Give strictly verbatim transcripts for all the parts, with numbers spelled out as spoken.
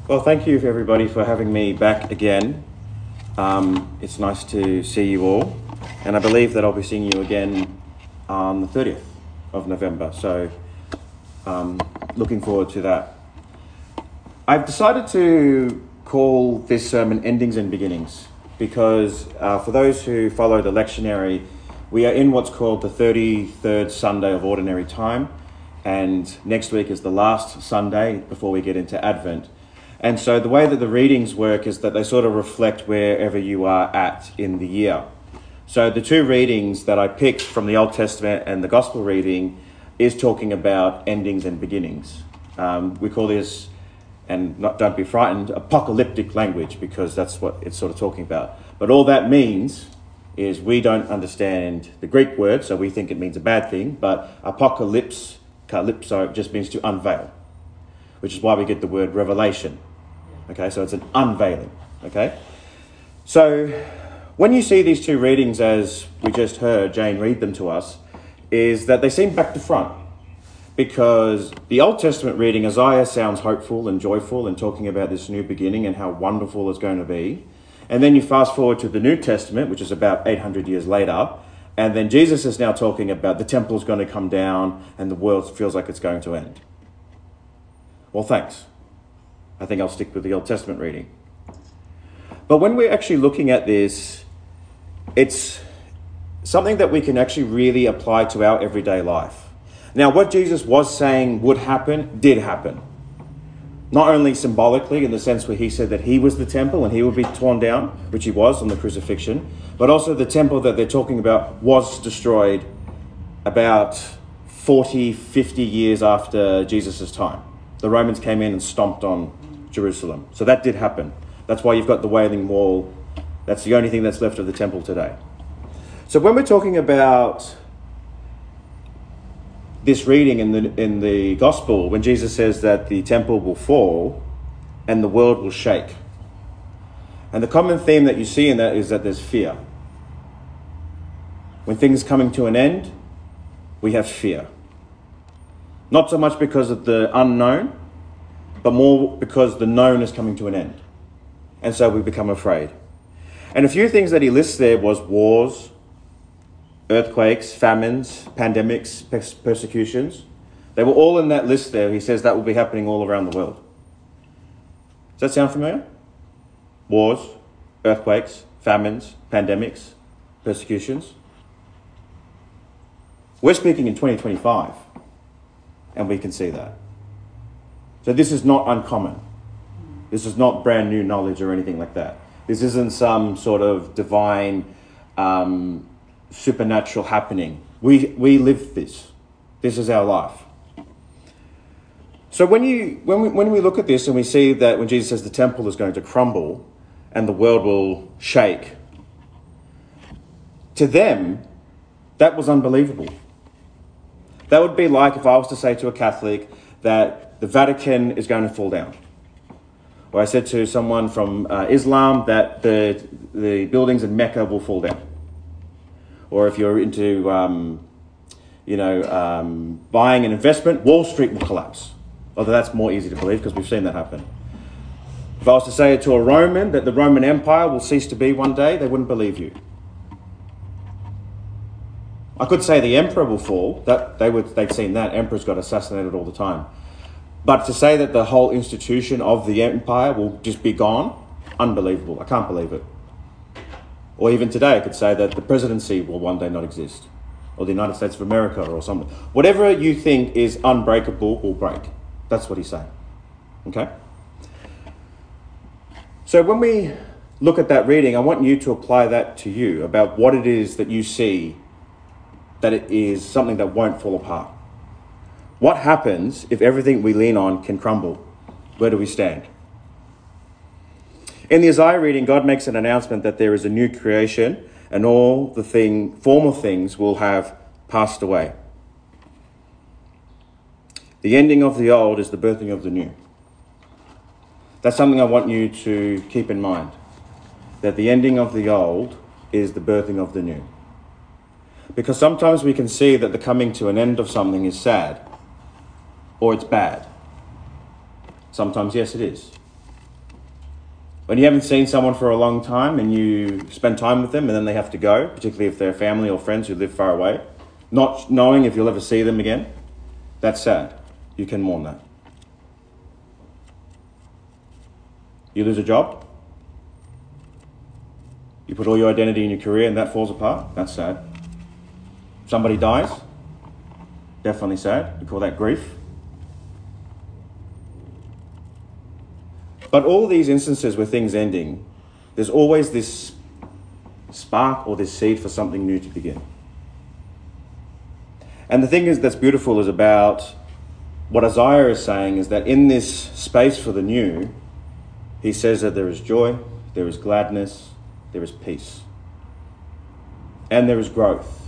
Well, thank you everybody for having me back again. Um, it's nice to see you all, and I believe that I'll be seeing you again on the thirtieth of November, so um, looking forward to that. I've decided to call this sermon Endings and Beginnings because uh, for those who follow the lectionary, we are in what's called the thirty-third Sunday of Ordinary Time, and next week is the last Sunday before we get into Advent. And so the way that the readings work is that they sort of reflect wherever you are at in the year. So the two readings that I picked from the Old Testament and the Gospel reading is talking about endings and beginnings. Um, we call this, and not, don't be frightened, apocalyptic language, because that's what it's sort of talking about. But all that means is we don't understand the Greek word, so we think it means a bad thing, but apocalypse, calypso, just means to unveil, which is why we get the word revelation. Okay, so it's an unveiling. Okay, so when you see these two readings, as we just heard Jane read them to us, is that they seem back to front, because the Old Testament reading, Isaiah, sounds hopeful and joyful and talking about this new beginning and how wonderful it's going to be. And then you fast forward to the New Testament, which is about eight hundred years later, and then Jesus is now talking about the temple's going to come down and the world feels like it's going to end. Well, thanks. I think I'll stick with the Old Testament reading. But when we're actually looking at this, it's something that we can actually really apply to our everyday life. Now, what Jesus was saying would happen, did happen. Not only symbolically in the sense where he said that he was the temple and he would be torn down, which he was on the crucifixion, but also the temple that they're talking about was destroyed about forty, fifty years after Jesus' time. The Romans came in and stomped on Jerusalem. So that did happen. That's why you've got the Wailing Wall. That's the only thing that's left of the temple today. So when we're talking about this reading in the in the gospel, when Jesus says that the temple will fall and the world will shake, and the common theme that you see in that is that there's fear. When things are coming to an end, we have fear. Not so much because of the unknown, but more because the known is coming to an end. And so we become afraid. And a few things that he lists there was wars, earthquakes, famines, pandemics, pers- persecutions. They were all in that list there. He says that will be happening all around the world. Does that sound familiar? Wars, earthquakes, famines, pandemics, persecutions. We're speaking in twenty twenty-five, and we can see that. So this is not uncommon. This is not brand new knowledge or anything like that. This isn't some sort of divine um, supernatural happening. We we live this. This is our life. So when you when we when we look at this and we see that when Jesus says the temple is going to crumble and the world will shake, to them, that was unbelievable. That would be like if I was to say to a Catholic that the Vatican is going to fall down. Or I said to someone from uh, Islam that the the buildings in Mecca will fall down. Or if you're into, um, you know, um, buying an investment, Wall Street will collapse. Although that's more easy to believe because we've seen that happen. If I was to say it to a Roman that the Roman Empire will cease to be one day, they wouldn't believe you. I could say the emperor will fall. That they would, they've seen that. Emperors got assassinated all the time. But to say that the whole institution of the empire will just be gone, unbelievable. I can't believe it. Or even today, I could say that the presidency will one day not exist. Or the United States of America or something. Whatever you think is unbreakable will break. That's what he's saying. Okay? So when we look at that reading, I want you to apply that to you about what it is that you see that it is something that won't fall apart. What happens if everything we lean on can crumble? Where do we stand? In the Isaiah reading, God makes an announcement that there is a new creation and all the thing, former things will have passed away. The ending of the old is the birthing of the new. That's something I want you to keep in mind. That the ending of the old is the birthing of the new. Because sometimes we can see that the coming to an end of something is sad or it's bad. Sometimes, yes, it is. When you haven't seen someone for a long time and you spend time with them and then they have to go, particularly if they're family or friends who live far away, not knowing if you'll ever see them again, that's sad. You can mourn that. You lose a job, you put all your identity in your career and that falls apart, that's sad. Somebody dies, definitely sad. We call that grief. But all these instances where things ending, there's always this spark or this seed for something new to begin. And the thing is that's beautiful is about what Isaiah is saying is that in this space for the new, he says that there is joy, there is gladness, there is peace, and there is growth.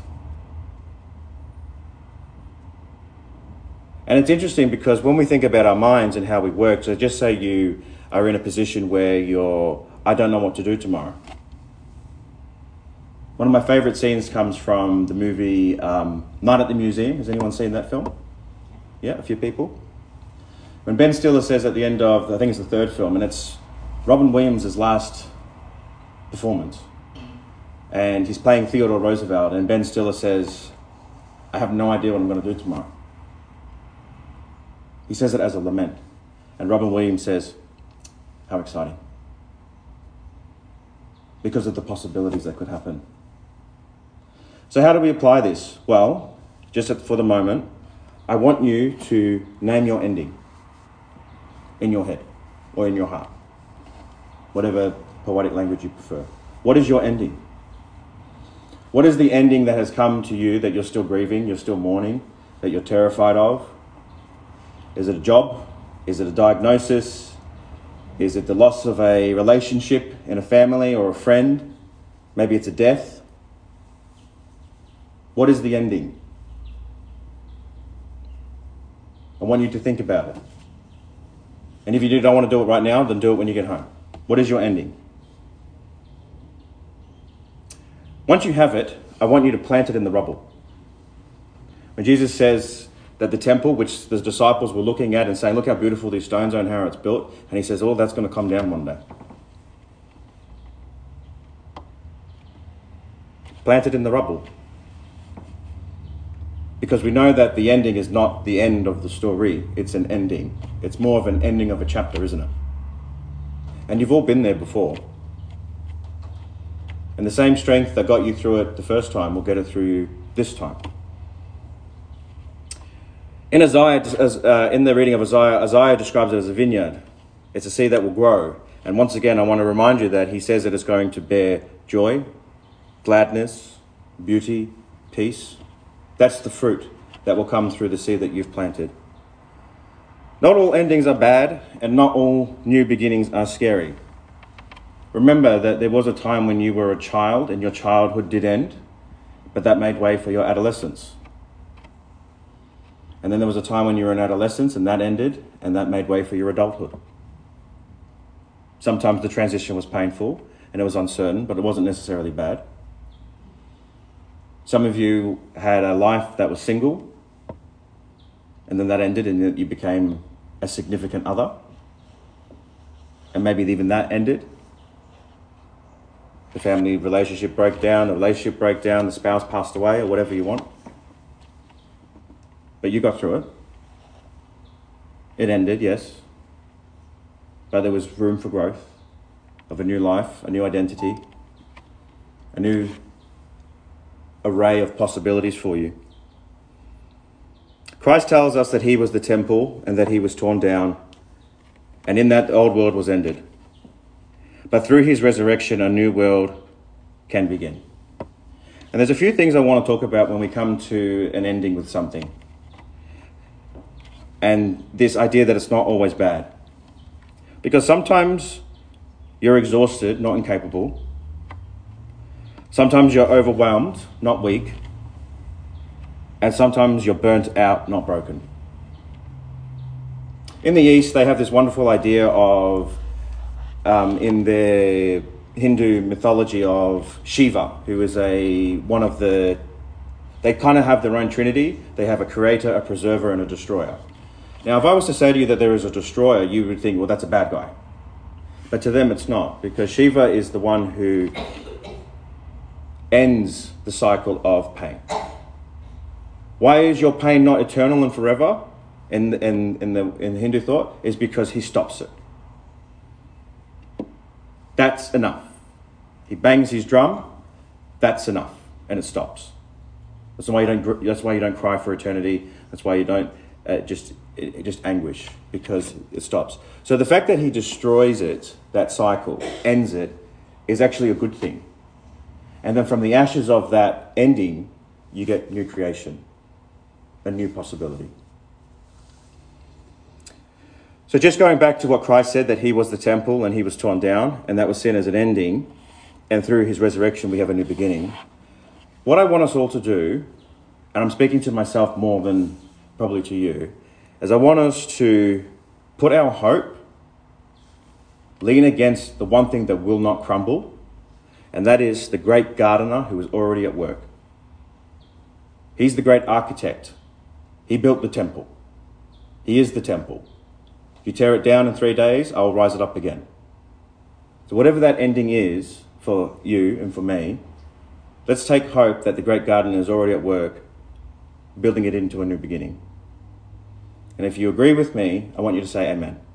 And it's interesting because when we think about our minds and how we work, so just say you are in a position where you're, I don't know what to do tomorrow. One of my favourite scenes comes from the movie um, Night at the Museum. Has anyone seen that film? Yeah, a few people. When Ben Stiller says at the end of, I think it's the third film, and it's Robin Williams' last performance. And he's playing Theodore Roosevelt, and Ben Stiller says, I have no idea what I'm going to do tomorrow. He says it as a lament. And Robin Williams says, how exciting. Because of the possibilities that could happen. So how do we apply this? Well, just for the moment, I want you to name your ending in your head or in your heart, whatever poetic language you prefer. What is your ending? What is the ending that has come to you that you're still grieving, you're still mourning, that you're terrified of? Is it a job? Is it a diagnosis? Is it the loss of a relationship in a family or a friend? Maybe it's a death. What is the ending? I want you to think about it. And if you don't want to do it right now, then do it when you get home. What is your ending? Once you have it, I want you to plant it in the rubble. When Jesus says that the temple, which the disciples were looking at and saying, look how beautiful these stones are and how it's built, and he says, oh, that's going to come down one day. Plant it in the rubble. Because we know that the ending is not the end of the story, it's an ending. It's more of an ending of a chapter, isn't it? And you've all been there before. And the same strength that got you through it the first time will get it through you this time. In Isaiah, as, uh, in the reading of Isaiah, Isaiah describes it as a vineyard. It's a seed that will grow. And once again, I want to remind you that he says that it's going to bear joy, gladness, beauty, peace. That's the fruit that will come through the seed that you've planted. Not all endings are bad, and not all new beginnings are scary. Remember that there was a time when you were a child and your childhood did end, but that made way for your adolescence. And then there was a time when you were in adolescence and that ended, and that made way for your adulthood. Sometimes the transition was painful and it was uncertain, but it wasn't necessarily bad. Some of you had a life that was single, and then that ended and you became a significant other. And maybe even that ended. The family relationship broke down, the relationship broke down, the spouse passed away, or whatever you want. But you got through it. It ended, yes. But there was room for growth of a new life, a new identity, a new array of possibilities for you. Christ tells us that he was the temple and that he was torn down, and in that the old world was ended. But through his resurrection, a new world can begin. And there's a few things I want to talk about when we come to an ending with something. And this idea that it's not always bad. Because sometimes you're exhausted, not incapable. Sometimes you're overwhelmed, not weak. And sometimes you're burnt out, not broken. In the East, they have this wonderful idea of, um, in their Hindu mythology, of Shiva, who is a one of the, they kind of have their own trinity. They have a creator, a preserver, and a destroyer. Now, if I was to say to you that there is a destroyer, you would think, well, that's a bad guy. But to them it's not, because Shiva is the one who ends the cycle of pain. Why is your pain not eternal and forever in, in, in, the, in the Hindu thought? Is because he stops it. That's enough. He bangs his drum, that's enough, and it stops. That's why you don't. That's why you don't cry for eternity. That's why you don't uh, just it, just anguish, because it stops. So the fact that he destroys it, that cycle, ends it, is actually a good thing. And then from the ashes of that ending, you get new creation, a new possibility. So just going back to what Christ said, that he was the temple and he was torn down, and that was seen as an ending, and through his resurrection we have a new beginning. What I want us all to do, and I'm speaking to myself more than probably to you, is I want us to put our hope, lean against the one thing that will not crumble, and that is the great gardener who is already at work. He's the great architect. He built the temple. He is the temple. If you tear it down in three days, I will rise it up again. So whatever that ending is for you and for me, let's take hope that the great gardener is already at work, building it into a new beginning. And if you agree with me, I want you to say amen.